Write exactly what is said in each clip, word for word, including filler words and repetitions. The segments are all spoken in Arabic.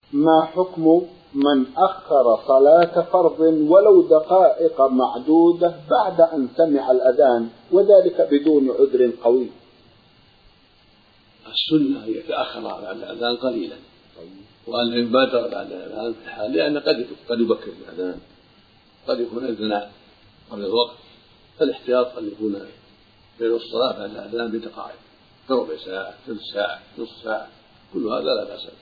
ما حكم من أخر صلاة فرض ولو دقائق معدودة بعد أن سمع الأذان وذلك بدون عذر قوي؟ السنة أن يتأخر بعد الأذان قليلا وأن يبادر بعد الأذان في الحال، لأن قد قد يبكر الأذان، قد يكون أذن قبل الوقت، فالاحتياط أن يكون بين الصلاة بعد الأذان بدقائق كربع ساعة ثلث ساعة نصف ساعة، كل هذا لا بأس به.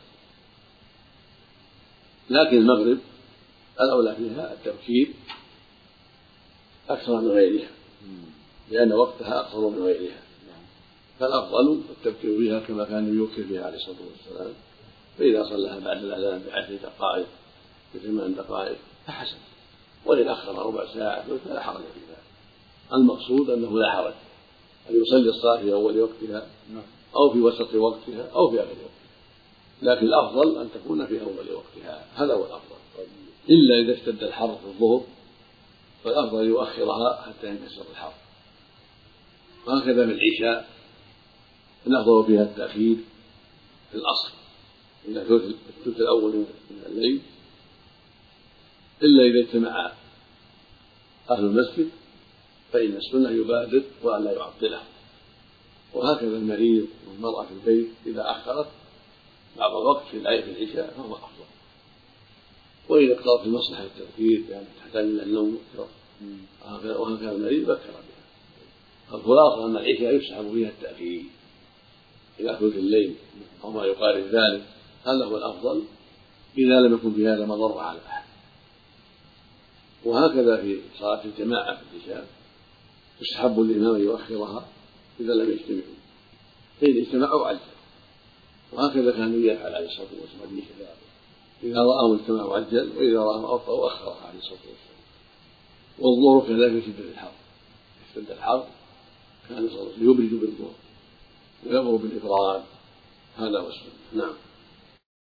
لكن المغرب الأولى فيها التبكير أكثر من غيرها، لأن وقتها أقصر من غيرها، فالأفضل التبكير بها كما كان يبكر بها عليه الصلاة والسلام، فإذا صلىها بعد الأذان بعشر دقائق بثمان دقائق فحسن، وإن أخر ربع ساعة فلا حرج في ذلك. المقصود أنه لا حرج أن يصلي الصلاة في أول وقتها أو في وسط وقتها أو في آخر وقتها، لكن الأفضل أن تكون في أول وقتها، هذا هو الأفضل، إلا إذا اشتد الحر في الظهر فالأفضل يؤخرها حتى ينكسر الحر. وهكذا في العشاء الأفضل فيها التأخير في الأصل إلى الثلث الأول من الليل، إلا إذا اجتمع أهل المسجد فإن السنة يبادر وألا يعطله. وهكذا المريض والمرأة في البيت إذا أخرت بعض الوقت في العشاء فهو أفضل، وإذا اقتضت في مصلحة التبكير يعني تحتاج إلى النوم وهكذا المريض بكر بها. الخلاصة أن العشاء يسحب فيها التأخير إلى ثلث الليل أو ما يقارب ذلك، هذا هو الأفضل إذا لم يكن في هذا مضرة على أحد. وهكذا في صلاة الجماعة في العشاء يستحب الإمام أن يؤخرها إذا لم يجتمعوا، فإن اجتمعوا عجل، وهكذا كان يفعل عليه الصلاة والسلام إذا رأوا اجتمعوا عجل وإذا رأهم أبطأوا أخرها عليه الصلاة والسلام. والظهر كذلك في شدة الحر، في شدة الحر كان صلى الله عليه وسلم يبرد بالظهر ويأمر بالإبراد، هذا هو السنة. نعم.